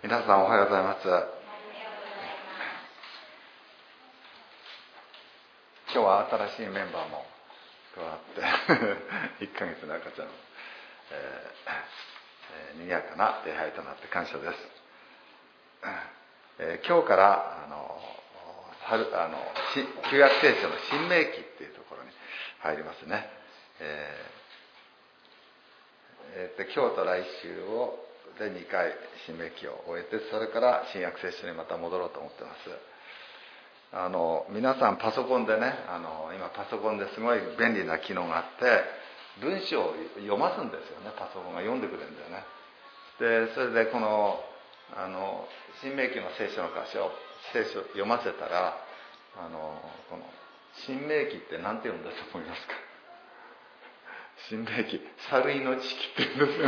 皆さんおはようございます。今日は新しいメンバーも加わって1ヶ月の赤ちゃん、賑やかな礼拝となって感謝です。今日から旧約聖書の新明記っていうところに入りますね。今日と来週で2回新明記を終えて、それから新約聖書にまた戻ろうと思ってます。皆さんパソコンでね、今パソコンですごい便利な機能があって文章を読ますんですよね。パソコンが読んでくれるんだよね。でそれでこの新明記の聖書の箇所読ませたらこの新明記って何て読んだと思いますか？新明記、猿命記って言うんですよ。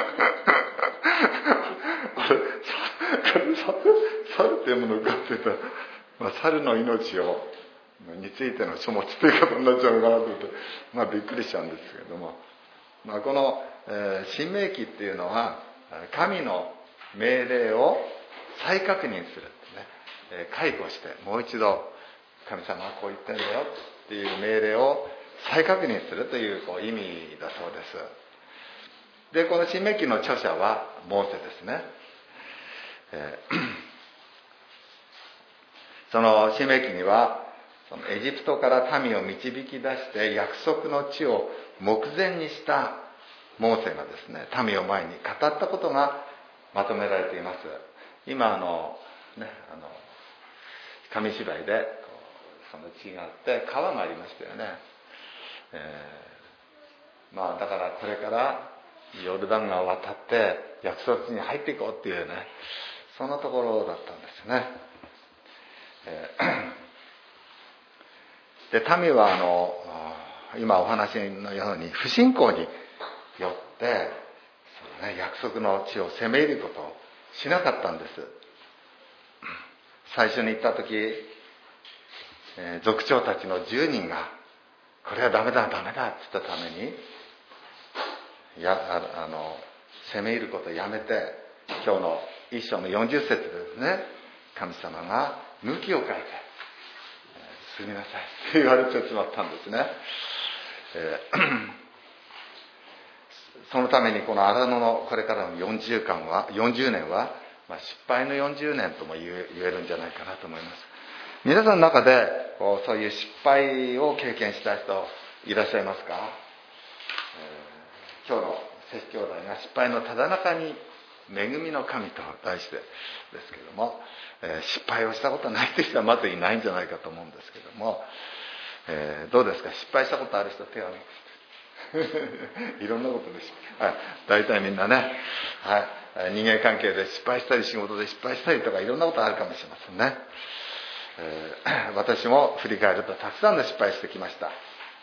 猿って読むのかって言ったら、猿の命についての書物ということになっちゃうのかなと思って、びっくりしちゃうんですけれども、この、新明記っていうのは神の命令を再確認するってね、解雇してもう一度神様はこう言ってんだよっていう命令を再確認するという意味だそうです。でこの新明記の著者はモーセですね。その新明記にはそのエジプトから民を導き出して約束の地を目前にしたモーセがですね、民を前に語ったことがまとめられています。今紙芝居でその地があって川がありましたよね。だからこれからヨルダン川を渡って約束地に入っていこうっていうね、そのところだったんですね。で民は今お話のように不信仰によってその、約束の地を攻め入ることをしなかったんです。最初に行った時、族長たちの10人がこれはダメだって言ったために攻め入ることをやめて、今日の一章の40節ですね、神様が向きを変えて進みなさいって言われてしまったんですね。そのためにこの荒野のこれからの40年は、失敗の40年とも言えるんじゃないかなと思います。皆さんの中でそういう失敗を経験した人いらっしゃいますか？今日の聖子兄弟が失敗のただ中に恵みの神と題してですけども、失敗をしたことないという人はまずいないんじゃないかと思うんですけども、どうですか？失敗したことある人手を挙げていろんなことで大体みんなね、人間関係で失敗したり仕事で失敗したりとかいろんなことあるかもしれませんね。私も振り返るとたくさんの失敗してきました。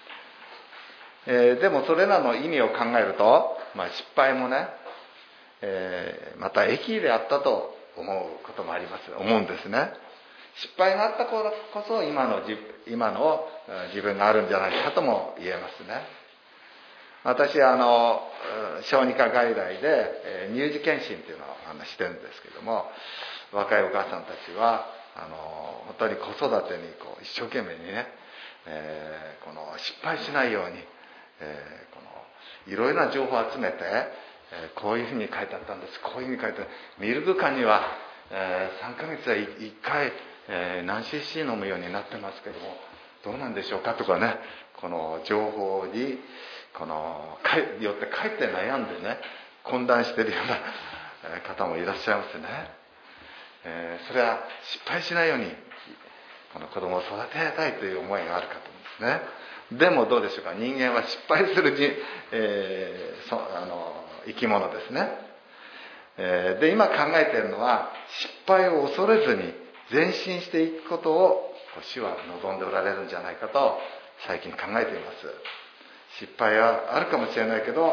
でもそれらの意味を考えると、失敗もね、また益であったと思うことも思うんですね。失敗があったからこそ今の自分があるんじゃないかとも言えますね。私は小児科外来で乳児検診っていうのをしてるんですけども、若いお母さんたちは本当に子育てに一生懸命にね、この失敗しないように、いろいろな情報を集めて、こういうふうに書いてあったんです、こういうふうに書いてある、ミルク缶には、3ヶ月で1回、何 cc 飲むようになってますけどもどうなんでしょうかとかね、この情報によってかえって悩んでね、混乱しているような方もいらっしゃいますね。それは失敗しないようにこの子供を育てたいという思いがあるかと思うんですね。でもどうでしょうか、人間は失敗する生き物ですね。で今考えているのは、失敗を恐れずに前進していくことを主は望んでおられるんじゃないかと最近考えています。失敗はあるかもしれないけど、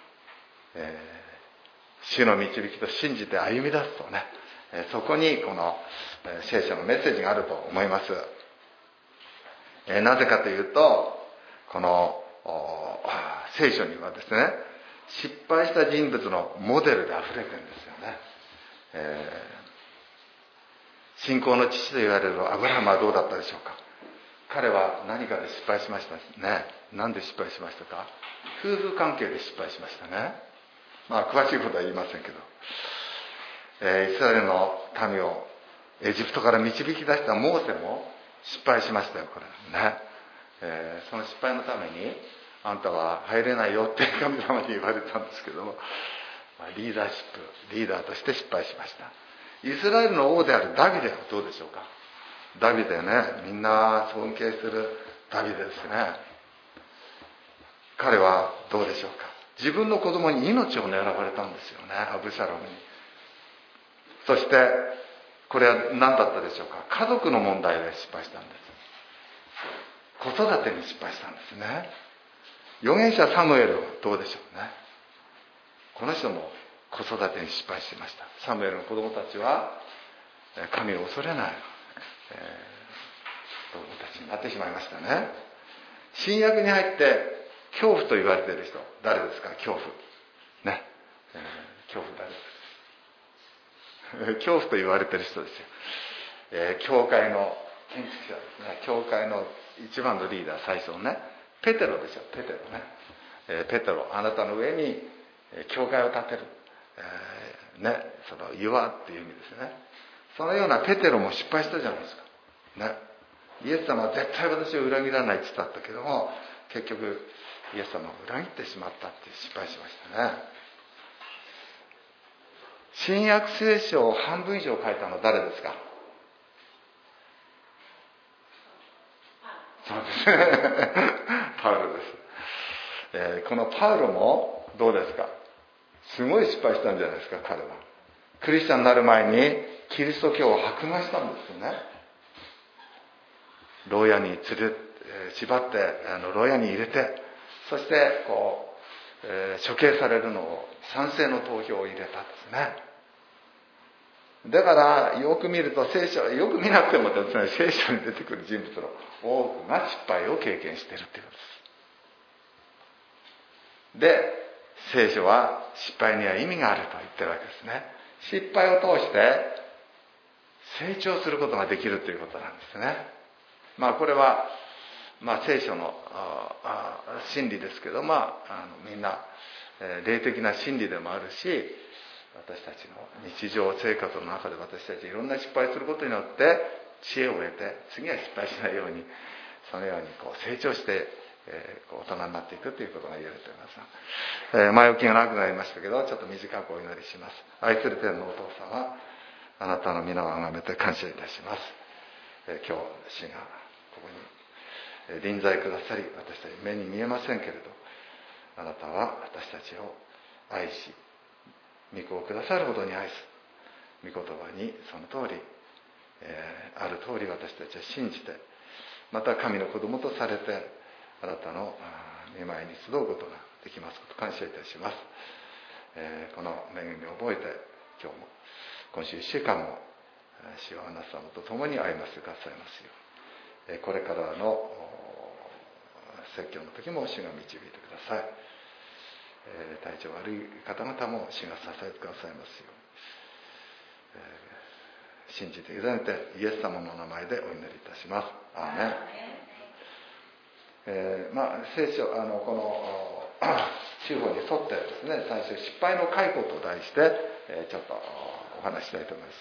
主の導きと信じて歩み出すとね、そこにこの聖書のメッセージがあると思います。なぜかというと、この聖書にはですね、失敗した人物のモデルで溢れてるんですよね。 信仰の父と言われるアブラハムはどうだったでしょうか。彼は何かで失敗しましたね。何で失敗しましたか。夫婦関係で失敗しましたね。詳しいことは言いませんけど、イスラエルの民をエジプトから導き出したモーセも失敗しましたよ、これね。その失敗のためにあんたは入れないよって神様に言われたんですけども、リーダーとして失敗しました。イスラエルの王であるダビデはどうでしょうか。ダビデね、みんな尊敬するダビデですね。彼はどうでしょうか。自分の子供に命を狙われたんですよね、アブシャロムに。そしてこれは何だったでしょうか。家族の問題で失敗したんです。子育てに失敗したんですね。預言者サムエルはどうでしょうね。この人も子育てに失敗していました。サムエルの子供たちは神を恐れない、子供たちになってしまいましたね。新約に入って恐怖と言われている人、誰ですか。恐怖ね、恐怖誰ですか。恐怖と言われている人ですよ。教会の建築者ですね。教会の一番のリーダー、最初のね、ペテロでしょ。ペテロね、ペテロ、あなたの上に教会を建てる、その岩っていう意味ですね。そのようなペテロも失敗したじゃないですかね。イエス様は絶対私を裏切らないって言ったけども、結局イエス様を裏切ってしまったって失敗しましたね。新約聖書を半分以上書いたのは誰ですか。そうですねパウロです。このパウロもどうですか。すごい失敗したんじゃないですか。彼はクリスチャンになる前にキリスト教を迫害したんですよね。牢屋に縛って牢屋に入れて、そして処刑されるのを賛成の投票を入れたんですね。だからよく見ると聖書、よく見なくてもですね、聖書に出てくる人物の多くが失敗を経験しているということです。で、聖書は失敗には意味があると言ってるわけですね。失敗を通して成長することができるということなんですね。これは聖書の真理ですけど、みんな霊的な真理でもあるし、私たちの日常生活の中で私たちいろんな失敗することによって知恵を得て、次は失敗しないように、そのように成長して大人になっていくということが言えると思います。前置きが長くなりましたけど、ちょっと短くお祈りします。愛する天のお父様、あなたの皆をあがめて感謝いたします。今日主がここに臨在くださり、私たち目に見えませんけれど、あなたは私たちを愛し、御子をくださるほどに愛す。御言葉にその通り、ある通り私たちは信じて、また神の子供とされて、あなたの御前に集うことができますこと感謝いたします。この恵みを覚えて、今日も今週1週間も主はあなた様と共に歩ませてくださいますよう、これからの説教の時も主が導いてください。体調悪い方々も主が支えてくださいますよう、信じて委ねてイエス様の名前でお祈りいたします。アーメン。聖書この手法に沿ってですね、最初失敗の解雇と題して、ちょっとお話ししたいと思います。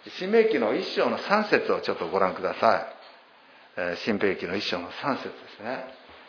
新明記の1章の3節をちょっとご覧ください。新明記の1章の3節ですね。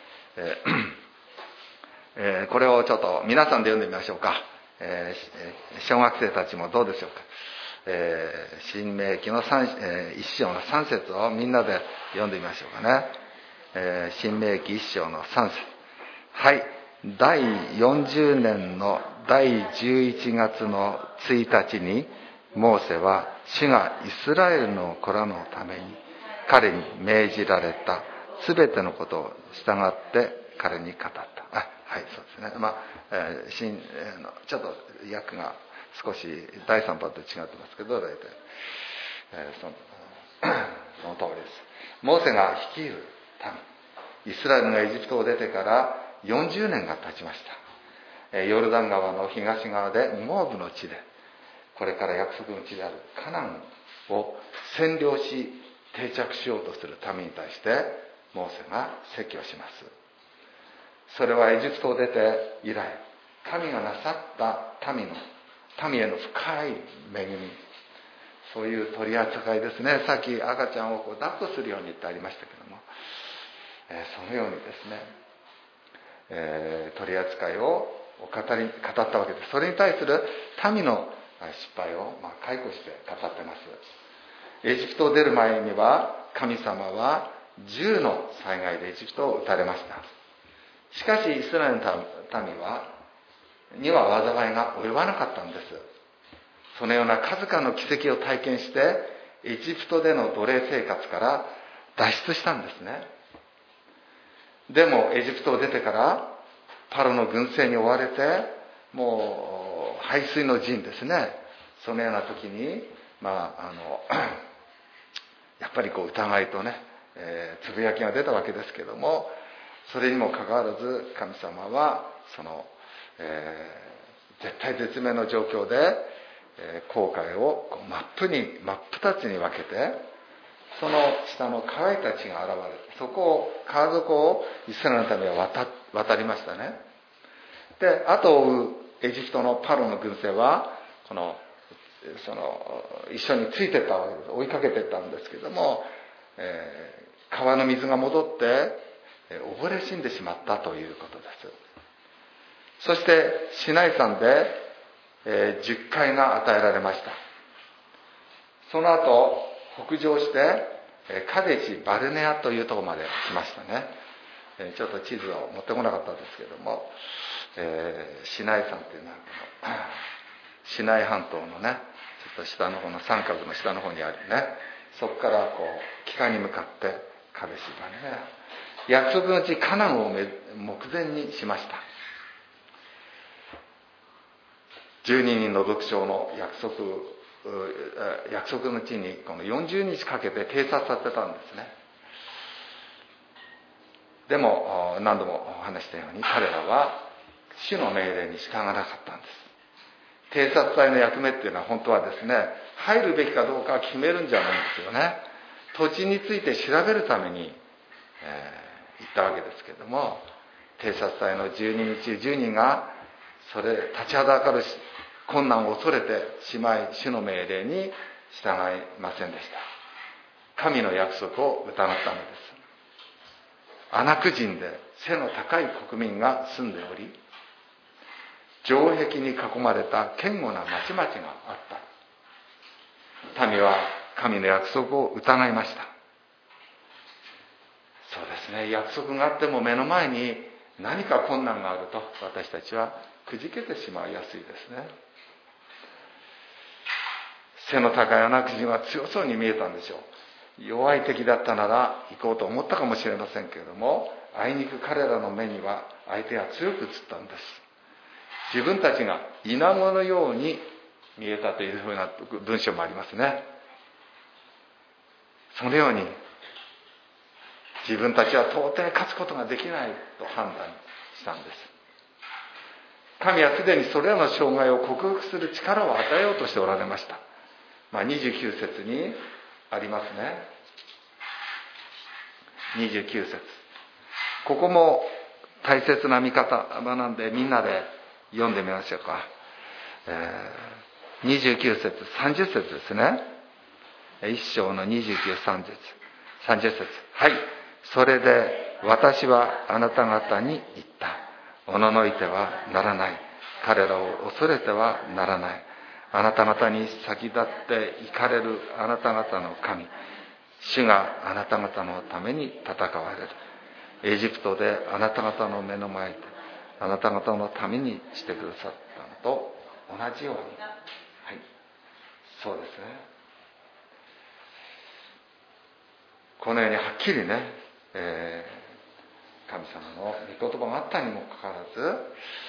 これをちょっと皆さんで読んでみましょうか。小学生たちもどうでしょうか。新明記の1章の3節をみんなで読んでみましょうかね。新明記1章の3節。はい。第40年の第11月の1日に、モーセは主がイスラエルの子らのために彼に命じられたすべてのことを従って彼に語った。はい、そうですね。ちょっと訳が少し第3版と違ってますけど、大体、その通りです。モーセが率いる民、イスラエルがエジプトを出てから40年が経ちました。ヨルダン川の東側でモアブの地で、 これから約束の地であるカナンを占領し定着しようとする民に対してモーセが説教します。それはエジプトを出て以来、神がなさった民への深い恵み、そういう取り扱いですね。さっき赤ちゃんを抱っこするようにってありましたけども、そのようにですね、取り扱いを語ったわけです。それに対する民の失敗を解雇して語ってます。エジプトを出る前には神様は10の災害でエジプトを撃たれました。しかしイスラエルの民には災いが及ばなかったんです。そのような数々の奇跡を体験してエジプトでの奴隷生活から脱出したんですね。でもエジプトを出てからパロの軍勢に追われて、もう背水の陣ですね。そのような時にやっぱり疑いとね、つぶやきが出たわけですけども、それにもかかわらず神様はその、絶対絶命の状況で、紅海を真っ二つに分けて、その下の乾いた地が現れて、そこを川底をイスラエルの民は渡りましたね。で、後を追うエジプトのパロの軍勢は一緒についていったわけです。追いかけていったんですけども、川の水が戻って溺れ死んでしまったということです。そしてシナイ山で、10回が与えられました。その後北上してカデシ・バルネアというところまで来ましたね。ちょっと地図を持ってこなかったんですけども、シナイ山っていうのはシナイ半島のね、ちょっと下の方の三角の下の方にあるね、そこから北に向かってカデシ・バルネア、約束の地カナンを目前にしました。12人の族長の約束の地にこの40日かけて偵察させたんですね。でも何度もお話したように彼らは主の命令に従わなかったんです。偵察隊の役目っていうのは本当はですね、入るべきかどうか決めるんじゃないんですよね。土地について調べるために、行ったわけですけれども、偵察隊の12人中10人がそれ立ちはだかる困難を恐れてしまい、主の命令に従いませんでした。神の約束を疑ったのです。アナク人で背の高い国民が住んでおり、城壁に囲まれた堅固な町々があった。民は神の約束を疑いました。そうですね、約束があっても目の前に何か困難があると私たちはくじけてしまいやすいですね。背の高いアナク人は強そうに見えたんでしょう。弱い敵だったなら行こうと思ったかもしれませんけれども、あいにく彼らの目には相手が強く映ったんです。自分たちがイナゴのように見えたというふうな文章もありますね。そのように自分たちは到底勝つことができないと判断したんです。神はすでにそれらの障害を克服する力を与えようとしておられました。29節にありますね。29節。ここも大切な見方なんでみんなで読んでみましょうか。29節、30節ですね。一章の29、30節。はい。それで私はあなた方に言った。おののいてはならない。彼らを恐れてはならない。あなた方に先立って行かれるあなた方の神。主があなた方のために戦われる。エジプトであなた方の目の前であなた方のためにしてくださったのと同じように。はい。そうですね。このようにはっきりね、神様の御言葉があったにもかかわらず、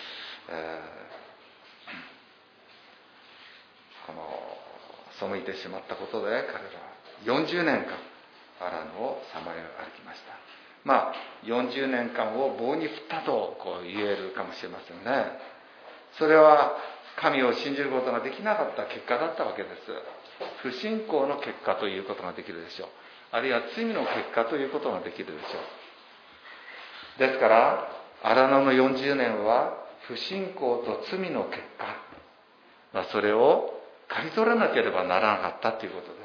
背いてしまったことで彼らは40年間アランをさまよい歩きました。40年間を棒に振ったと言えるかもしれませんね。それは神を信じることができなかった結果だったわけです。不信仰の結果ということができるでしょう。あるいは罪の結果ということができるでしょう。ですから荒野の40年は不信仰と罪の結果、それを刈り取らなければならなかったということです。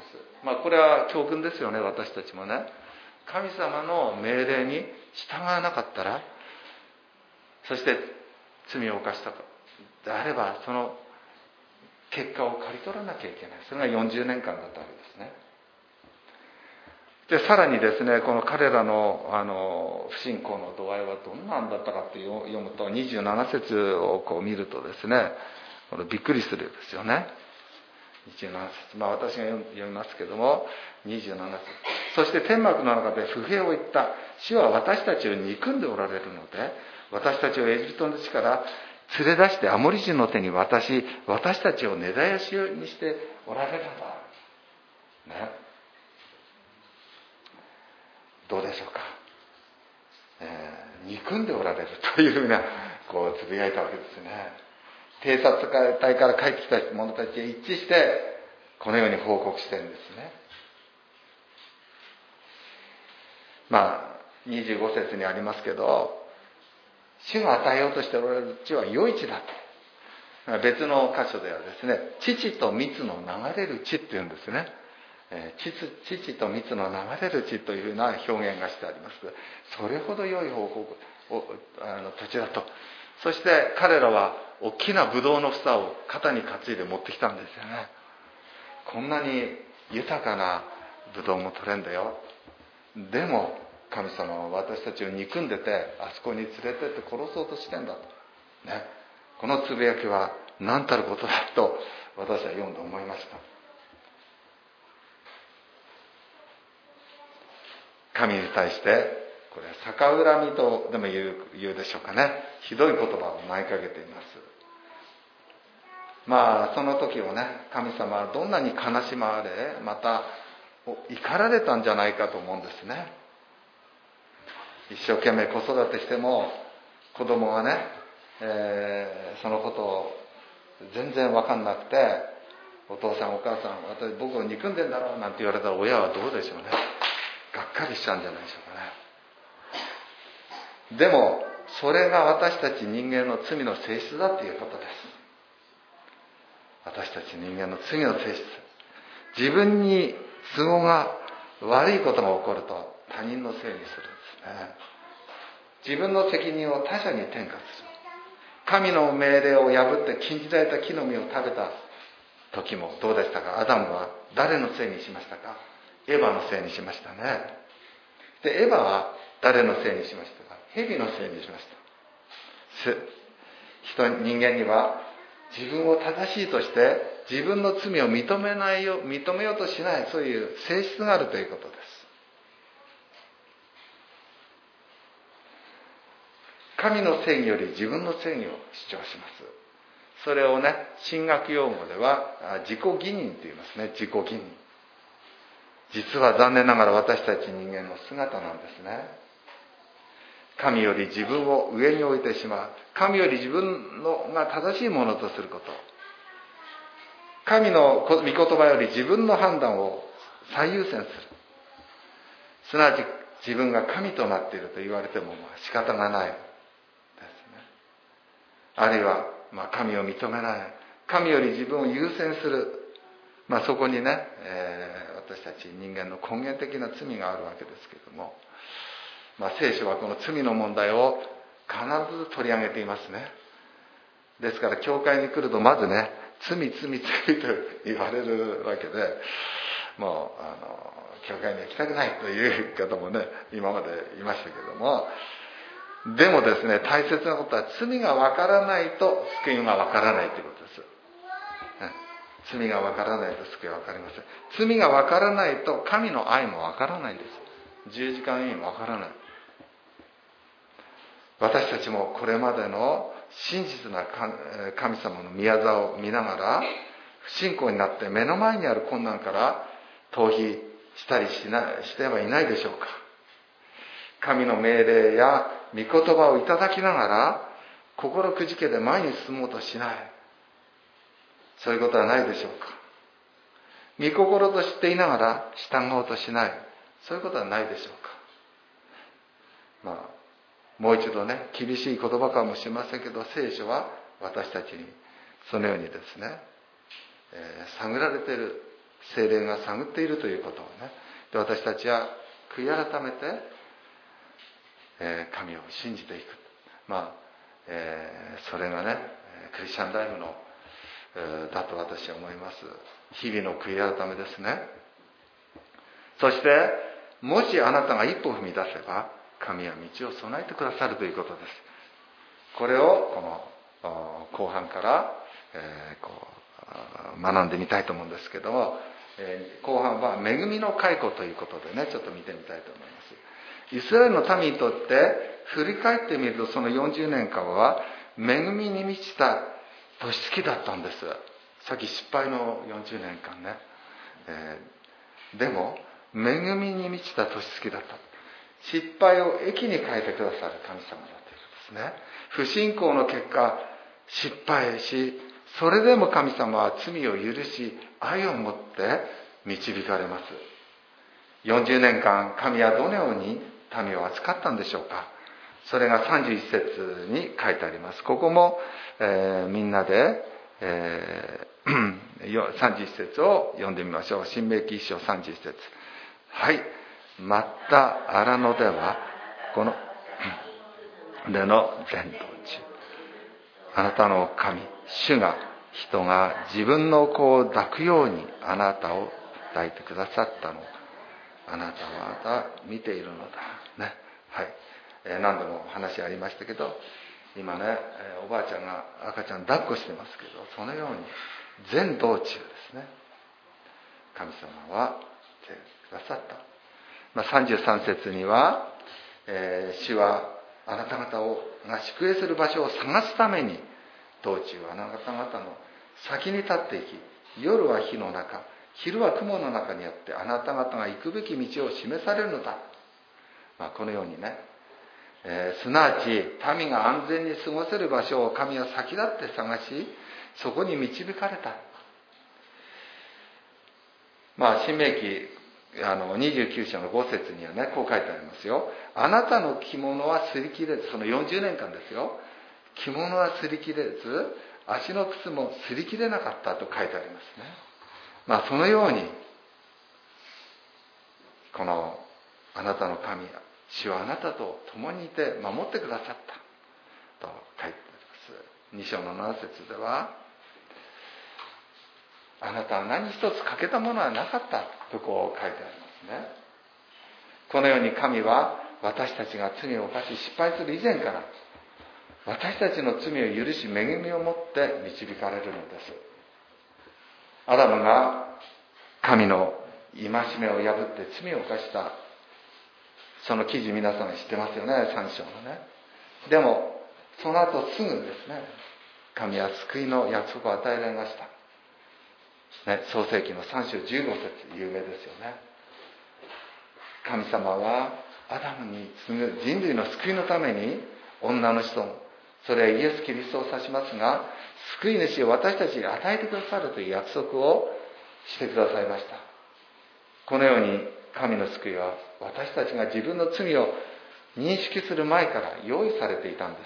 これは教訓ですよね。私たちもね、神様の命令に従わなかったら、そして罪を犯したであれば、その結果を刈り取らなきゃいけない。それが40年間だったわけですね。でさらにですね、この彼らの不信仰の度合いはどんなんだったかって読むと、27節をこう見るとですね、これびっくりするですよね。27節、私が読みますけども、27節。そして天幕の中で不平を言った。主は私たちを憎んでおられるので、私たちをエジプトの地から連れ出してアモリ人の手に渡し、私たちを根絶やしにしておられるのだ。ね。どうでしょうか。憎んでおられるというふうな、こうつぶやいたわけですね。偵察隊から帰ってきた者たちへ一致して、このように報告してるんですね。25節にありますけど、主が与えようとしておられる地は良い地だと。別の箇所ではですね、乳と蜜の流れる地っていうんですね。乳と蜜の流れる地というふうな表現がしてあります。それほど良い土地だと。そして彼らは大きなブドウの房を肩に担いで持ってきたんですよね。こんなに豊かなブドウも取れんだよ。でも神様は私たちを憎んでて、あそこに連れてって殺そうとしてんだと、ね、このつぶやきは何たることだと私は読んで思いました。神に対してこれ逆恨みとでも言うでしょうかね。ひどい言葉を投げかけています。その時をね、神様はどんなに悲しまれ、また怒られたんじゃないかと思うんですね。一生懸命子育てしても子供がね、そのことを全然分かんなくて、お父さんお母さん僕を憎んでんだろうなんて言われたら、親はどうでしょうね。がっかりしちゃうんじゃないでしょうかね。でもそれが私たち人間の罪の性質だということです。私たち人間の罪の性質。自分に都合が悪いことが起こると他人のせいにするんですね。自分の責任を他者に転嫁する。神の命令を破って禁じられた木の実を食べた時もどうでしたか。アダムは誰のせいにしましたか。エヴァのせいにしましたね。でエヴァは誰のせいにしましたか。蛇のせいにしました。人間には自分を正しいとして自分の罪を認めようとしない、そういう性質があるということです。神の正義より自分の正義を主張します。それをね、神学用語では自己義認と言いますね。自己義認。実は残念ながら私たち人間の姿なんですね。神より自分を上に置いてしまう。神より自分のが正しいものとすること。神の御言葉より自分の判断を最優先する。すなわち自分が神となっていると言われても仕方がないですね。あるいは神を認めない。神より自分を優先する。そこにね、私たち人間の根源的な罪があるわけですけれども、聖書はこの罪の問題を必ず取り上げていますね。ですから教会に来るとまずね、罪と言われるわけで、もう教会に行きたくないという方もね、今までいましたけれども、でもですね、大切なことは罪がわからないと救いがわからないということです。罪がわからないと救いはわかりません。罪がわからないと神の愛もわからないんです。十字架の意味もわからない。私たちもこれまでの真実な神様の宮業を見ながら不信仰になって目の前にある困難から逃避したりしてはいないでしょうか。神の命令や御言葉をいただきながら心くじけて前に進もうとしない。 そういうことはないでしょうか。御心と知っていながら従おうとしない、そういうことはないでしょうか。もう一度ね、厳しい言葉かもしれませんけど、聖書は私たちにそのようにですね、探られている、聖霊が探っているということをね、で私たちは悔い改めて、神を信じていく。それがね、クリスチャンライフの、だと私は思います。日々の悔い改めですね。そして、もしあなたが一歩踏み出せば、神は道を備えてくださるということです。これをこの後半から学んでみたいと思うんですけども、後半は恵みの解雇ということでね、ちょっと見てみたいと思います。イスラエルの民にとって振り返ってみると、その40年間は恵みに満ちた年月だったんです。さっき失敗の40年間ね、でも恵みに満ちた年月だった。失敗を益に変えてくださる神様だということですね。不信仰の結果失敗し、それでも神様は罪を許し、愛を持って導かれます。40年間神はどのように民を扱ったんでしょうか。それが31節に書いてあります。ここも、みんなで、31節を読んでみましょう。新明記1章31節。はい。また荒野ではこのでの伝道中、あなたの神主が人が自分の子を抱くようにあなたを抱いてくださったの、あなたはまだ見ているのだね。はい、何度も話ありましたけど、今ね、おばあちゃんが赤ちゃん抱っこしてますけど、そのように全道中ですね、神様は来てくださった。33節には、主はあなた方が宿営する場所を探すために道中あなた方の先に立っていき、夜は火の中、昼は雲の中にあってあなた方が行くべき道を示されるのだ。このようにね、すなわち民が安全に過ごせる場所を神は先立って探し、そこに導かれた。新明記29章の5節にはね、こう書いてありますよ。あなたの着物は擦り切れず、その40年間ですよ。着物は擦り切れず、足の靴も擦り切れなかったと書いてありますね。そのように、このあなたの神、主はあなたと共にいて守ってくださったと書いてあります。2章の7節では、あなたは何一つ欠けたものはなかったとこう書いてありますね。このように神は私たちが罪を犯し失敗する以前から私たちの罪を許し恵みを持って導かれるのです。アダムが神の戒めを破って罪を犯したその記事、皆さん知ってますよね、3章のね。でもその後すぐですね、神は救いの約束を与えられました。創世記の3章15節、有名ですよね。神様はアダムに次ぐ人類の救いのために女の子孫、それはイエス・キリストを指しますが、救い主を私たちに与えてくださるという約束をしてくださいました。このように神の救いは私たちが自分の罪を認識する前から用意されていたんです。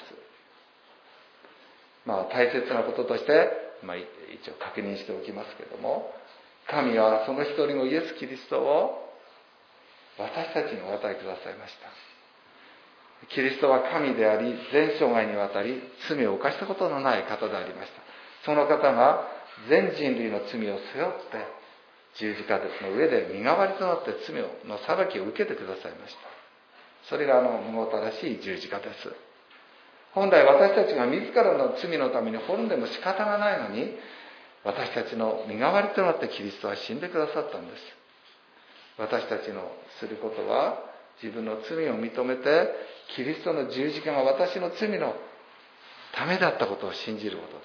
大切なこととして一応確認しておきますけれども、神はその一人のイエス・キリストを私たちにお与えくださいました。キリストは神であり、全生涯にわたり罪を犯したことのない方でありました。その方が全人類の罪を背負って十字架の上で身代わりとなって罪の裁きを受けてくださいました。それがむごたらしい十字架です。本来私たちが自らの罪のために滅んでも仕方がないのに、私たちの身代わりとなってキリストは死んでくださったんです。私たちのすることは、自分の罪を認めてキリストの十字架が私の罪のためだったことを信じることです。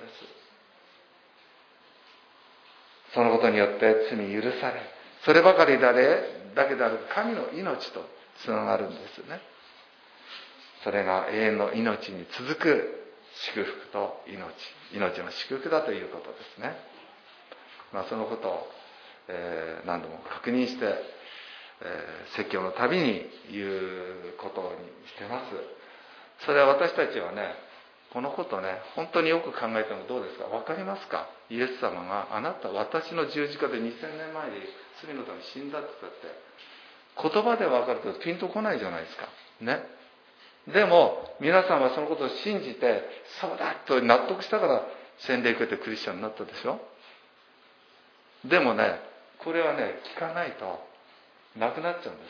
そのことによって罪許され、そればかりだけである神の命とつながるんですね。それが永遠の命に続く祝福と命の祝福だということですね。 そのことを、何度も確認して、説教のたびに言うことにしてます。それは私たちはね、このことね、本当によく考えてもどうですか？分かりますか？イエス様があなた私の十字架で2000年前に罪のために死んだって言ったって、言葉で分かるとピンとこないじゃないですかね。でも皆さんはそのことを信じて、そうだと納得したから洗礼受けてクリスチャンになったでしょ。でもね、これはね、聞かないとなくなっちゃうんです。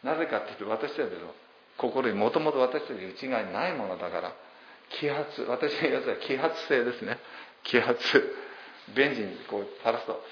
なぜかっていうと、私たちの心にもともと私たちの内側にないものだから、揮発、私のやつは揮発性ですね。揮発、ベンジンにこう垂らすと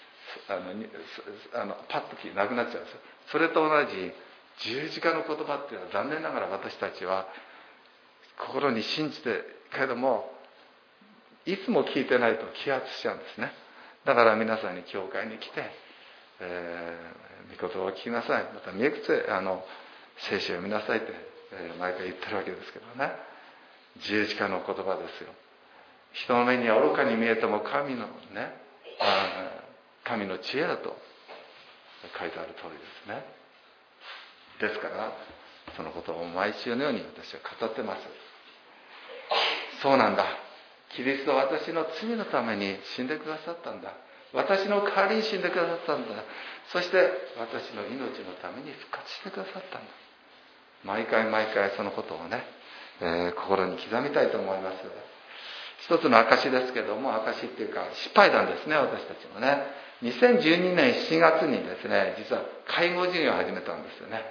パッとなくなっちゃうんですよ。それと同じ十字架の言葉っていうのは、残念ながら私たちは心に信じてけれども、いつも聞いてないと揮発しちゃうんですね。だから皆さんに教会に来て、御言葉を聞きなさい、また見くつ聖書を読みなさいって、毎回言ってるわけですけどね。十字架の言葉ですよ。人の目には愚かに見えても神のね、神の知恵だと書いてある通りですね。ですからそのことを毎週のように私は語ってます。そうなんだ、キリストは私の罪のために死んでくださったんだ、私の代わりに死んでくださったんだ、そして私の命のために復活してくださったんだ。毎回毎回そのことをね、心に刻みたいと思います。一つの証ですけども、証っていうか失敗談ですね。私たちもね、2012年7月にですね、実は介護事業を始めたんですよね。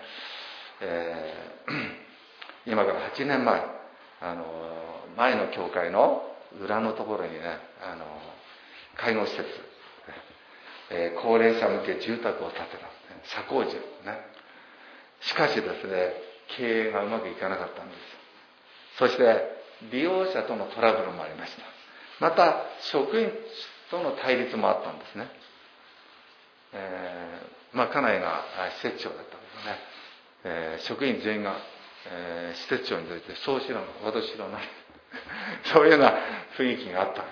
今から8年前、前の教会の裏のところにね、介護施設、高齢者向け住宅を建てた、社交住ね。しかしですね、経営がうまくいかなかったんです。そして利用者とのトラブルもありました。また職員との対立もあったんですね。家内が施設長だったんですね。職員全員が、施設長についてそう知らない、私知らないそういうような雰囲気があったん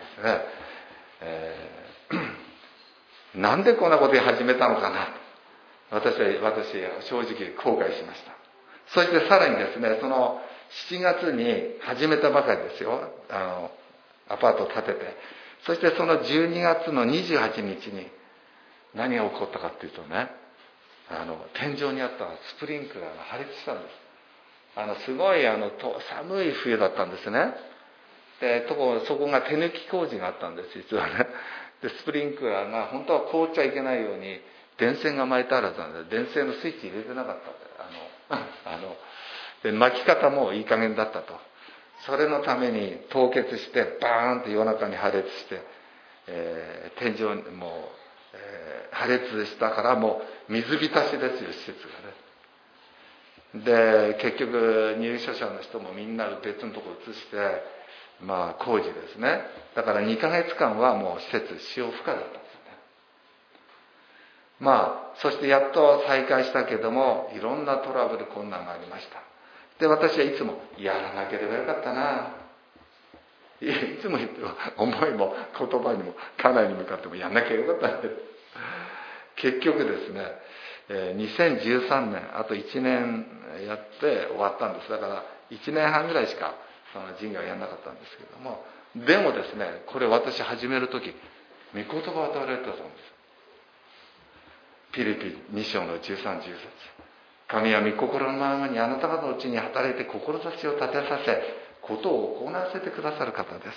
ですね。なんでこんなことを始めたのかなと私は正直後悔しました。そしてさらにですね、その7月に始めたばかりですよ。アパートを建てて、そしてその12月の28日に何が起こったかっていうとね、天井にあったスプリンクラーが破裂したんです。すごい寒い冬だったんですね。でそこが手抜き工事があったんです、実はね。でスプリンクラーが本当は凍っちゃいけないように電線が巻いてあるはずなんで、電線のスイッチ入れてなかったんで、で巻き方もいい加減だったと。それのために凍結してバーンと夜中に破裂して、天井にもう、破裂したからもう水浸しですよ、施設がね。で結局入所者の人もみんな別のところ移して、工事ですね。だから2ヶ月間はもう施設使用不可だったんですよね。そしてやっと再開したけども、いろんなトラブル困難がありました。で私はいつもやらなければよかったな、いつも言って思いも言葉にも家内に向かってもやらなきゃよかったんです。結局ですね、2013年あと1年やって終わったんです。だから1年半ぐらいしかその事業はやらなかったんですけども、でもですね、これ私始める時御言葉を与えられたそうです。ピリピ2章の13、14節、神は御心のままにあなた方のうちに働いて志を立てさせ、ことを行わせてくださる方です。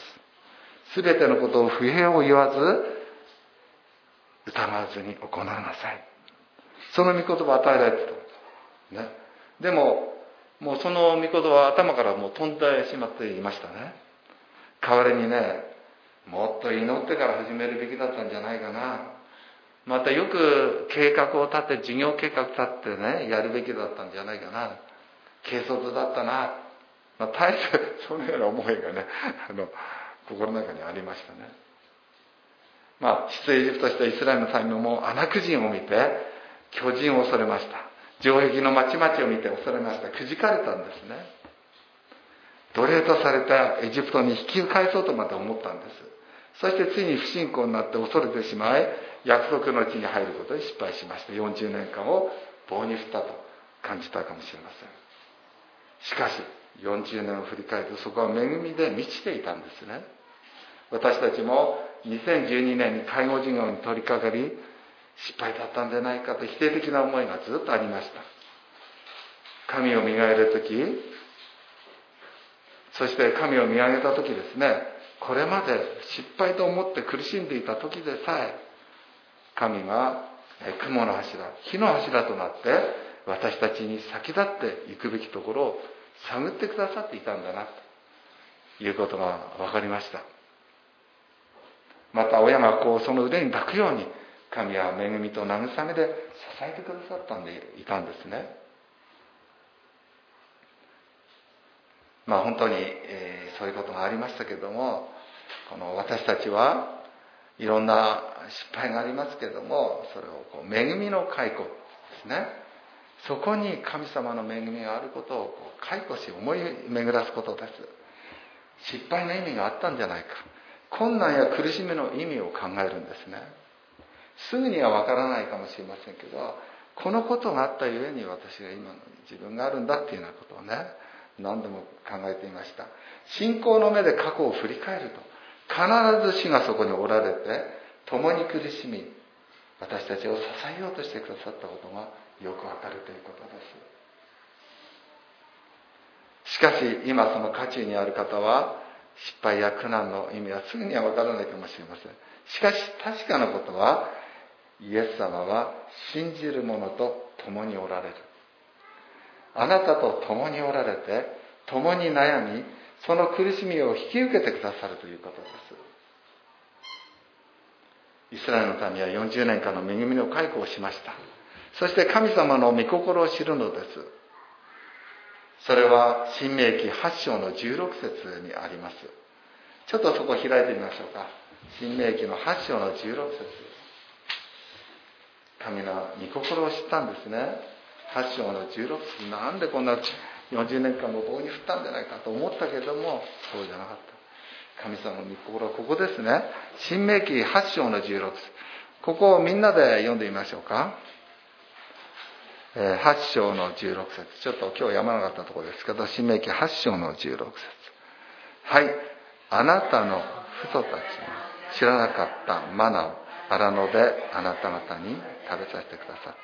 すべてのことを不平を言わず疑わずに行わなさい。その御言葉を与えられてた、ね、でももうその御言葉は頭からもう飛んでしまっていましたね。代わりにね、もっと祈ってから始めるべきだったんじゃないかな、またよく計画を立て、事業計画立ってね、やるべきだったんじゃないかな、軽率だったな、大切そのような思いがね心の中にありましたね。出エジプトしたイスラエルの民もアナク人を見て巨人を恐れました。城壁の町々を見て恐れました。くじかれたんですね。奴隷とされたエジプトに引き返そうとまた思ったんです。 そしてついに不信仰になって恐れてしまい、約束の地に入ることに失敗しました。40年間を棒に振ったと感じたかもしれません。しかし40年を振り返ると、そこは恵みで満ちていたんですね。私たちも2012年に介護事業に取り掛かり、失敗だったんじゃないかと否定的な思いがずっとありました。神を見上げるとき、そして神を見上げたときですね、これまで失敗と思って苦しんでいたときでさえ、神が雲の柱、火の柱となって私たちに先立って行くべきところを探ってくださっていたんだなということが分かりました。また親がその腕に抱くように、神は恵みと慰めで支えてくださったんでいたんですね。本当に、そういうことがありましたけれども、私たちはいろんな失敗がありますけれども、それを恵みの解雇ですね。そこに神様の恵みがあることを解雇し思い巡らすことです。失敗の意味があったんじゃないか、困難や苦しみの意味を考えるんですね。すぐには分からないかもしれませんけど、このことがあったゆえに私が今の自分があるんだっていうようなことをね、何度も考えていました。信仰の目で過去を振り返ると、必ず主がそこにおられて、共に苦しみ、私たちを支えようとしてくださったことがよくわかるということです。しかし今その渦中にある方は、失敗や苦難の意味はすぐにはわからないかもしれません。しかし確かなことは、イエス様は信じる者と共におられる。あなたと共におられて、共に悩み、その苦しみを引き受けてくださるということです。イスラエルの民は40年間の恵みの解雇をしました。そして神様の御心を知るのです。それは申命記8章の16節にあります。ちょっとそこを開いてみましょうか。申命記の8章の16節。神の御心を知ったんですね。8章の16節。なんでこんな40年間も棒に振ったんじゃないかと思ったけれども、そうじゃなかった。神様の御心はここですね。申命記8章の16節。ここをみんなで読んでみましょうか。8章の16節。ちょっと今日読まなかったところですけど、申命記8章の16節。はい。あなたの父祖たちが知らなかったマナを荒野であなた方に食べさせてくださった。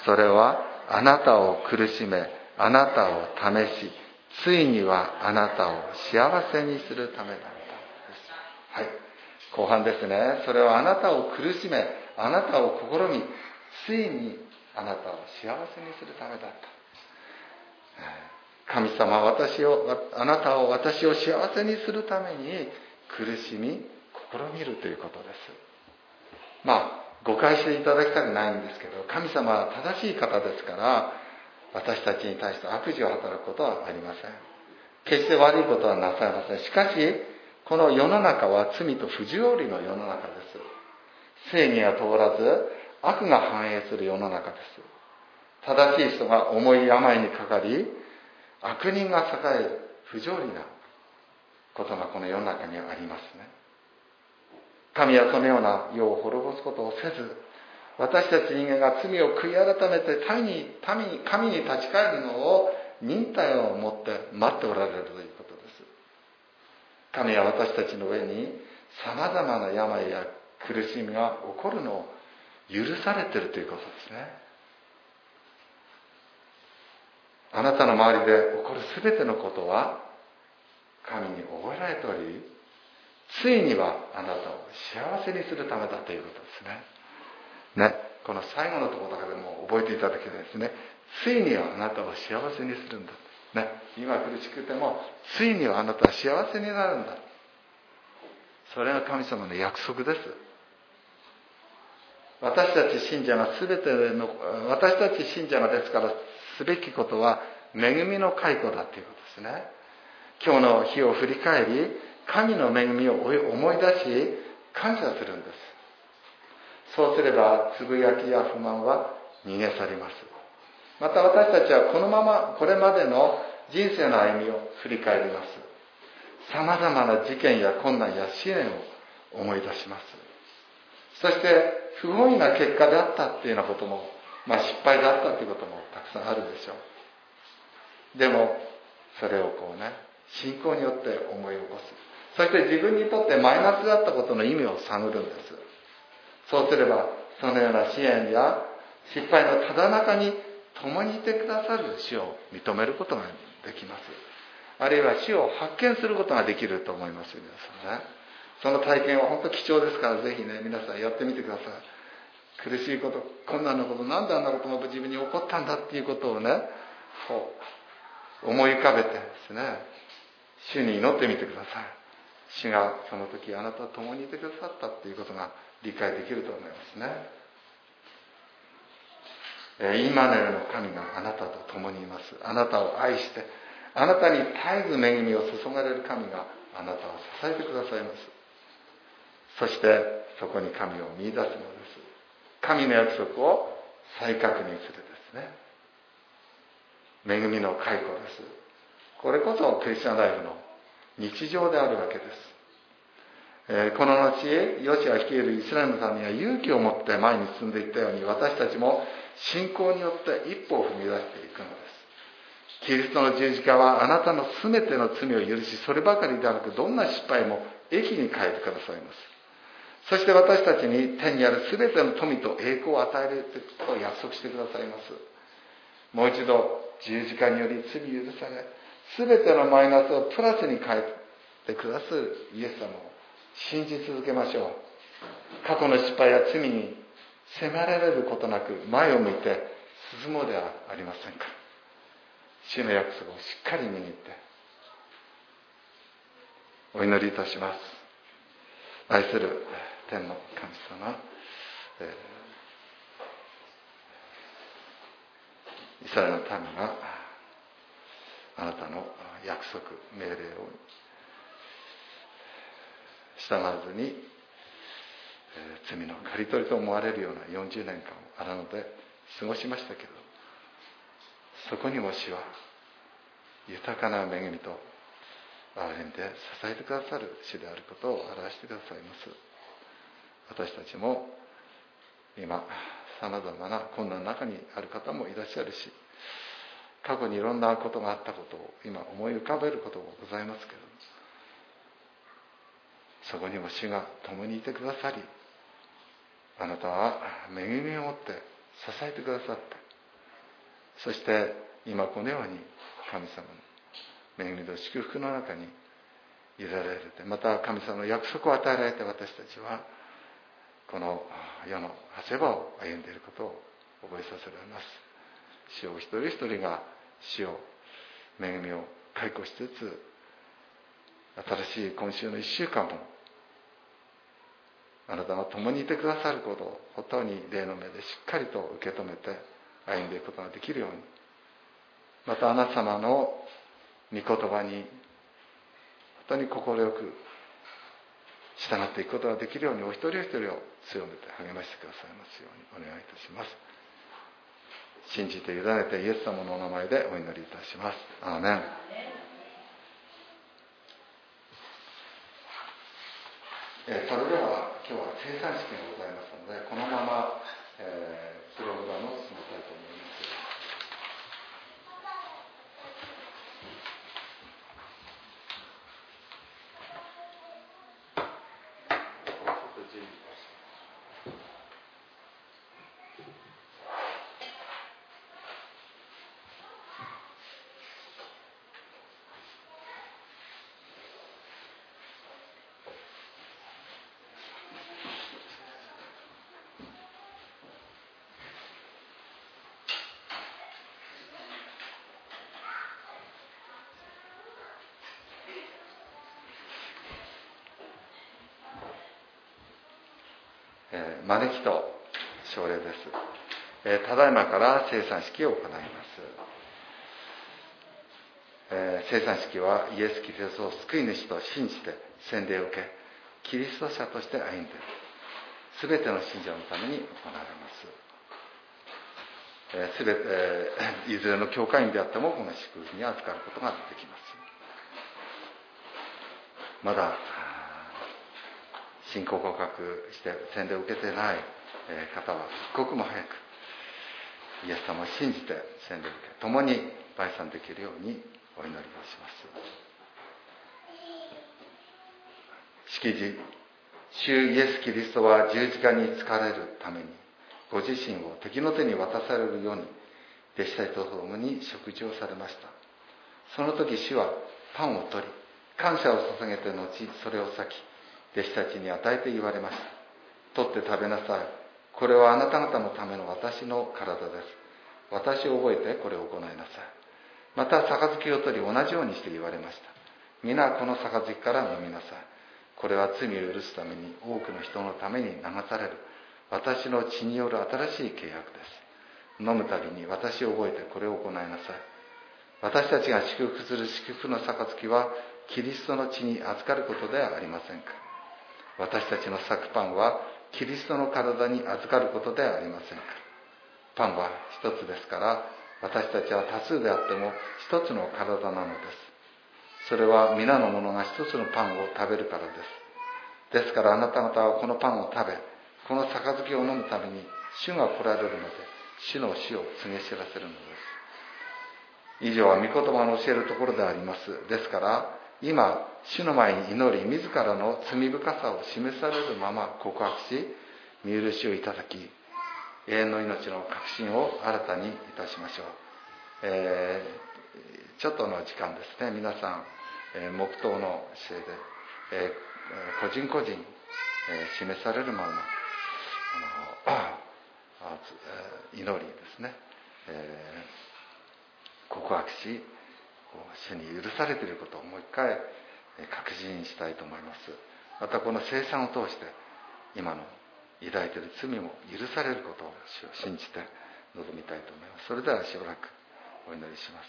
それはあなたを苦しめ、あなたを試し、ついにはあなたを幸せにするためだった。はい。後半ですね。それはあなたを苦しめ、あなたを試み、ついにあなたを幸せにするためだった。神様はあなたを私を幸せにするために苦しみ、試みるということです。誤解していただきたくないんですけど、神様は正しい方ですから、私たちに対して悪事を働くことはありません。決して悪いことはなさいません。しかし、この世の中は罪と不条理の世の中です。正義が通らず、悪が繁栄する世の中です。正しい人が重い病にかかり、悪人が栄える不条理なことがこの世の中にありますね。神はそのような世を滅ぼすことをせず、私たち人間が罪を悔い改めて神に立ち返るのを忍耐を持って待っておられるということです。神は私たちの上に様々な病や苦しみが起こるのを許されているということですね。あなたの周りで起こるすべてのことは神に覚えられており、ついにはあなたを幸せにするためだということですね。この最後のところだけでも覚えていただきたいですね。ついにはあなたを幸せにするんだ。今苦しくても、ついにはあなたは幸せになるんだ。それが神様の約束です。私たち信者がですからすべきことは恵みの解雇だということですね。今日の日を振り返り、神の恵みを思い出し、感謝するんです。そうすれば、つぶやきや不満は逃げ去ります。また私たちはこれまでの人生の歩みを振り返ります。様々な事件や困難や試練を思い出します。そして不本意な結果であったっていうようなことも、失敗であったっていうこともたくさんあるでしょう。でもそれを信仰によって思い起こす。そして自分にとってマイナスだったことの意味を探るんです。そうすればそのような試練や失敗のただ中に共にいてくださる主を認めることができます。あるいは主を発見することができると思います。皆さんね、その体験は本当貴重ですから、ぜひね、皆さんやってみてください。苦しいこと、困難なこと、なんであんなことが自分に起こったんだっていうことをね、思い浮かべてですね、主に祈ってみてください。主がその時あなたと共にいてくださったっていうことが理解できると思いますね。イマヌエルの神があなたと共にいます。あなたを愛してあなたに絶えず恵みを注がれる神があなたを支えてくださいます。そしてそこに神を見出すのです。神の約束を再確認するですね。恵みの解雇です。これこそクリスチャンライフの日常であるわけです。この後ヨシア率いるイスラエルの民は勇気を持って前に進んでいったように、私たちも信仰によって一歩を踏み出していくのです。キリストの十字架はあなたの全ての罪を許し、そればかりではなくどんな失敗も益に変えてくださいます。そして私たちに天にある全ての富と栄光を与えると約束してくださいます。もう一度十字架により罪許され、全てのマイナスをプラスに変えてくださるイエス様を信じ続けましょう。過去の失敗や罪に責められることなく前を向いて進もうではありませんか。主の約束をしっかり握ってお祈りいたします。愛する天の神様、イスラエルの民があなたの約束命令を従わずに、罪の刈り取りと思われるような40年間を荒野で過ごしましたけど、そこにも主は豊かな恵みと憐れみで支えてくださる主であることを表してくださいます。私たちも今さまざまな困難の中にある方もいらっしゃるし、過去にいろんなことがあったことを今思い浮かべることもございますけど、そこにも主が共にいてくださり、あなたは恵みを持って支えてくださって、そして今このように神様の恵みと祝福の中に入れられて、また神様の約束を与えられて、私たちはこの世の汗場を歩んでいることを覚えさせられます。主を一人一人が主を恵みを解雇しつつ、新しい今週の1週間もあなたが共にいてくださることを本当に霊の目でしっかりと受け止めて歩んでいくことができるように、またあなた様の御言葉に本当に快く従っていくことができるように、お一人お一人を強めて励ましてくださいますようにお願いいたします。信じて委ねてイエス様のお名前でお祈りいたします。アーメン。それでは今日は生産式がございますので、このまま、プログラムを進めたいと思います。招きと奨励です。ただいまから生産式を行います。生産式はイエス・キリストを救い主と信じて洗礼を受け、キリスト者として歩んでいるすべての信者のために行われます。すべていずれの教会員であってもこの祝福に預かることができます。まだ信仰告白して洗礼を受けてない方は一刻も早くイエス様を信じて洗礼を受け、共に売産できるようにお祈りをします。式辞、主イエス・キリストは十字架につかれるためにご自身を敵の手に渡されるように弟子たちと共に食事をされました。その時主はパンを取り感謝を捧げて後それを裂き弟子たちに与えて言われました。取って食べなさい。これはあなた方のための私の体です。私を覚えてこれを行いなさい。また杯を取り同じようにして言われました。皆この杯から飲みなさい。これは罪を許すために多くの人のために流される私の血による新しい契約です。飲むたびに私を覚えてこれを行いなさい。私たちが祝福する祝福の杯はキリストの血に預かることではありませんか。私たちの裂くパンはキリストの体に預かることではありませんか。パンは一つですから私たちは多数であっても一つの体なのです。それは皆の者が一つのパンを食べるからです。ですからあなた方はこのパンを食べこの杯を飲むために主が来られるので主の死を告げ知らせるのです。以上は御言葉の教えるところであります。ですから今主の前に祈り自らの罪深さを示されるまま告白し見許しをいただき永遠の命の確信を新たにいたしましょう。ちょっとの時間ですね。皆さん黙祷の姿勢で、個人個人、示されるまま祈りですね、告白し主に許されていることをもう一回確信したいと思います。またこの聖餐を通して今の抱いている罪も許されることを主を信じて臨みたいと思います。それではしばらくお祈りします。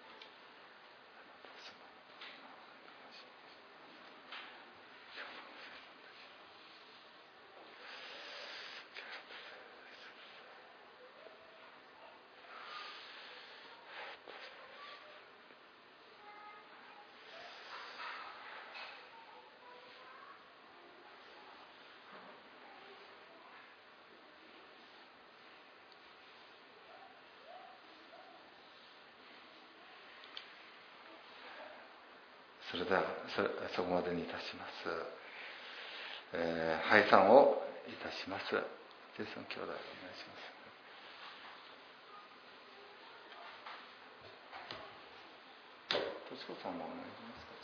それではそこまでにいたします。拝賛をいたします。ジェイソン兄弟お願いします。敏子さんもお願いしますか。